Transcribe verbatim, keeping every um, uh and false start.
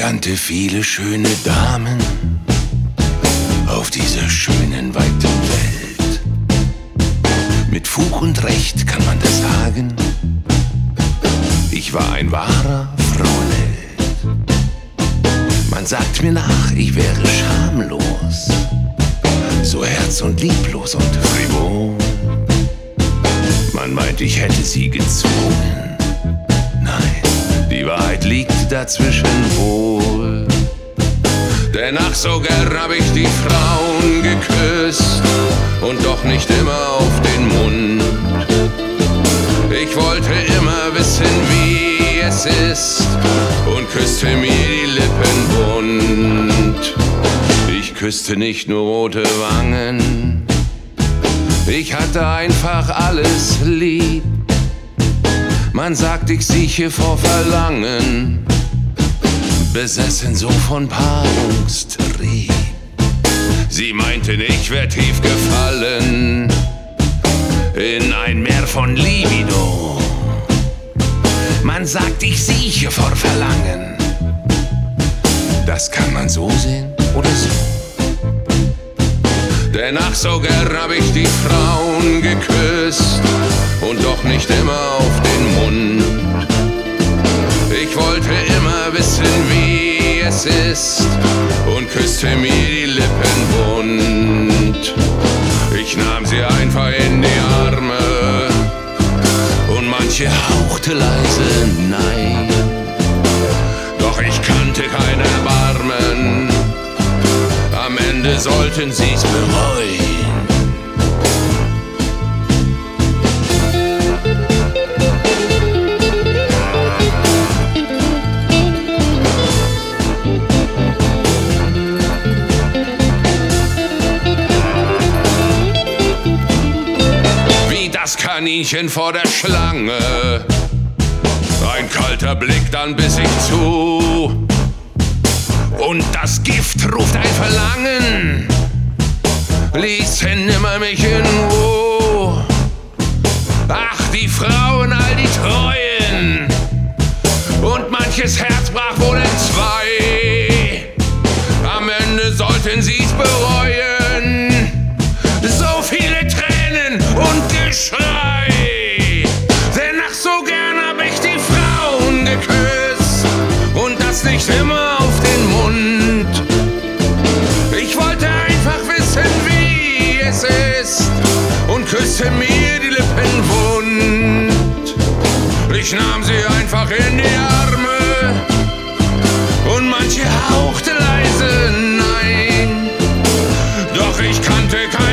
kannte viele schöne Damen auf dieser schönen, weiten Welt. Mit Fug und Recht kann man das sagen, ich war ein wahrer Frauenheld. Man sagt mir nach, ich wäre schamlos, so herz- und lieblos und frivol. Man meint, ich hätte sie gezwungen. Nein, die Wahrheit liegt dazwischen wohl. Denn ach, so gern hab ich die Frauen geküsst und doch nicht immer auf den Mund. Ich wollte immer wissen, wie es ist und küsste mir die Lippen bunt. Ich küsste nicht nur rote Wangen, ich hatte einfach alles lieb. Man sagt, ich sieche vor Verlangen, besessen so von Paarungstrieb. Sie meinten, ich wär tief gefallen in ein Meer von Libido. Man sagt, ich sieche vor Verlangen. Das kann man so sehen oder so. Denn ach, so gern hab ich die Frauen geküsst und doch nicht immer auf den Mund. Ich wollte immer wissen, wie es ist und küsste mir die Lippen bunt. Ich nahm sie einfach in die Arme und manche hauchte leise Nein. Doch ich kannte kein Erbarmen, am Ende sollten sie's bereuen. Wie das Kaninchen vor der Schlange, ein kalter Blick, dann biss ich zu. Und das Gift ruft ein Verlangen, ließen nimmer mich in Ruhe. Ach, die Frauen, all die Treuen, und manches Herz brach wohl in zwei. Am Ende sollten sie's bereuen, so viele Tränen und Geschrei. Denn ach, so gern hab ich die Frauen geküsst und das nicht immer auf den Mund. Ich wollte einfach wissen, wie es ist und küsste mir die Lippen wund. Ich nahm sie einfach in die Arme und manche hauchte leise Nein. Doch ich kannte kein